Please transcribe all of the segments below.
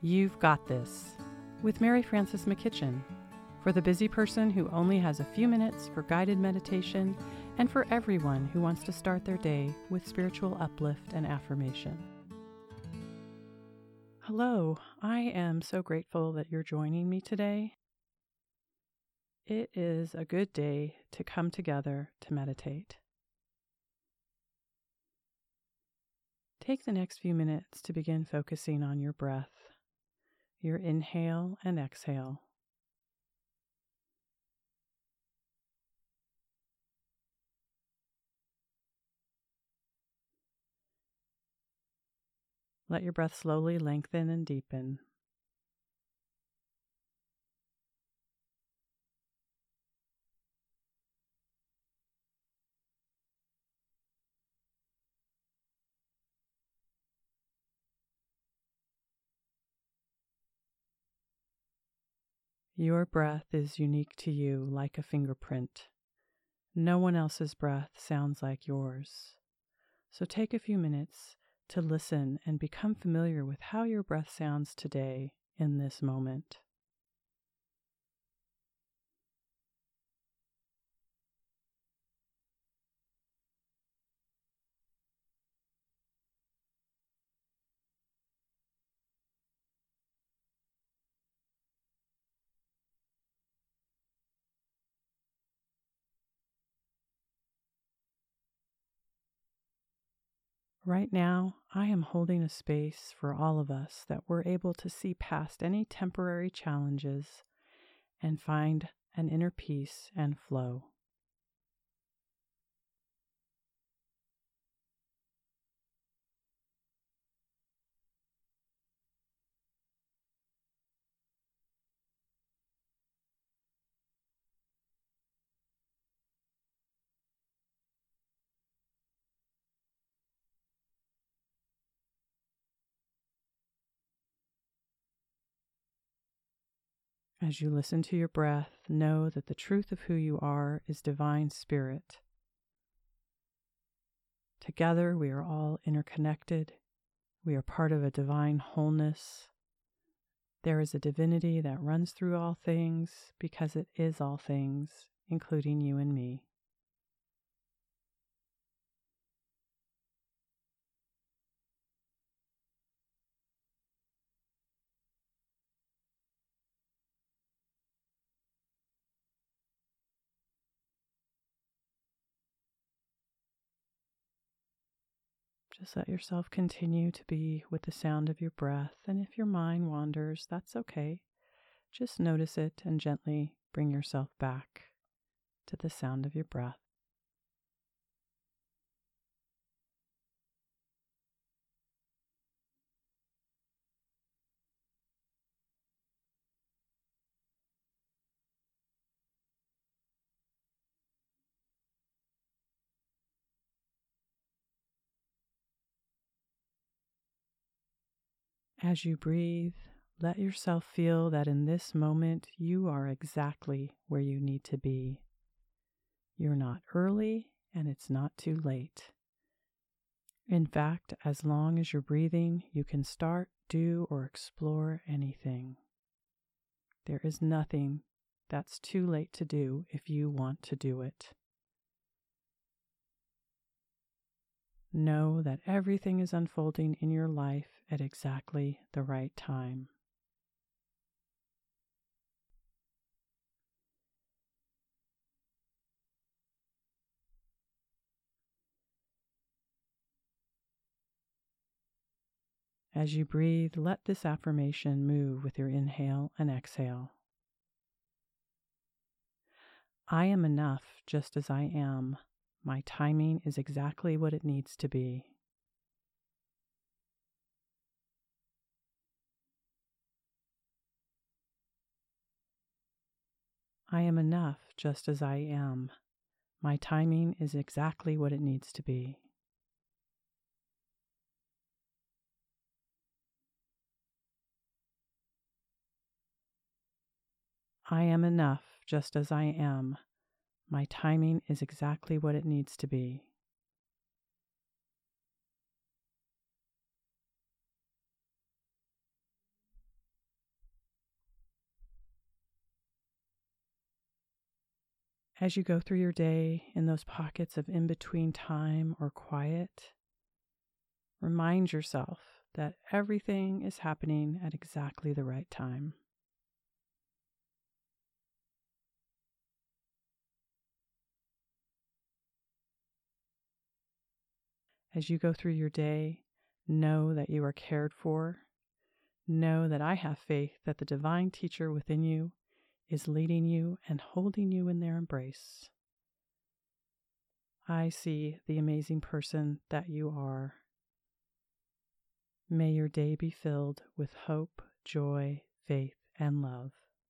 You've Got This with Mary Frances McKitchen, for the busy person who only has a few minutes for guided meditation, and for everyone who wants to start their day with spiritual uplift and affirmation. Hello, I am so grateful that you're joining me today. It is a good day to come together to meditate. Take the next few minutes to begin focusing on your breath, your inhale and exhale. Let your breath slowly lengthen and deepen. Your breath is unique to you like a fingerprint. No one else's breath sounds like yours. So take a few minutes to listen and become familiar with how your breath sounds today in this moment. Right now, I am holding a space for all of us that we're able to see past any temporary challenges and find an inner peace and flow. As you listen to your breath, know that the truth of who you are is divine spirit. Together, we are all interconnected. We are part of a divine wholeness. There is a divinity that runs through all things because it is all things, including you and me. Just let yourself continue to be with the sound of your breath, and if your mind wanders, that's okay. Just notice it and gently bring yourself back to the sound of your breath. As you breathe, let yourself feel that in this moment you are exactly where you need to be. You're not early and it's not too late. In fact, as long as you're breathing, you can start, do, or explore anything. There is nothing that's too late to do if you want to do it. Know that everything is unfolding in your life at exactly the right time. As you breathe, let this affirmation move with your inhale and exhale. I am enough just as I am. My timing is exactly what it needs to be. I am enough just as I am. My timing is exactly what it needs to be. I am enough just as I am. My timing is exactly what it needs to be. As you go through your day in those pockets of in-between time or quiet, remind yourself that everything is happening at exactly the right time. As you go through your day, know that you are cared for. Know that I have faith that the divine teacher within you is leading you and holding you in their embrace. I see the amazing person that you are. May your day be filled with hope, joy, faith, and love.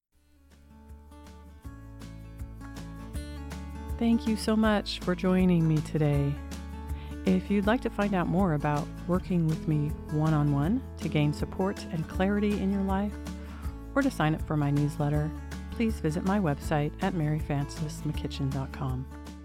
Thank you so much for joining me today. If you'd like to find out more about working with me one-on-one to gain support and clarity in your life, or to sign up for my newsletter, please visit my website at maryfrancesmckitchen.com.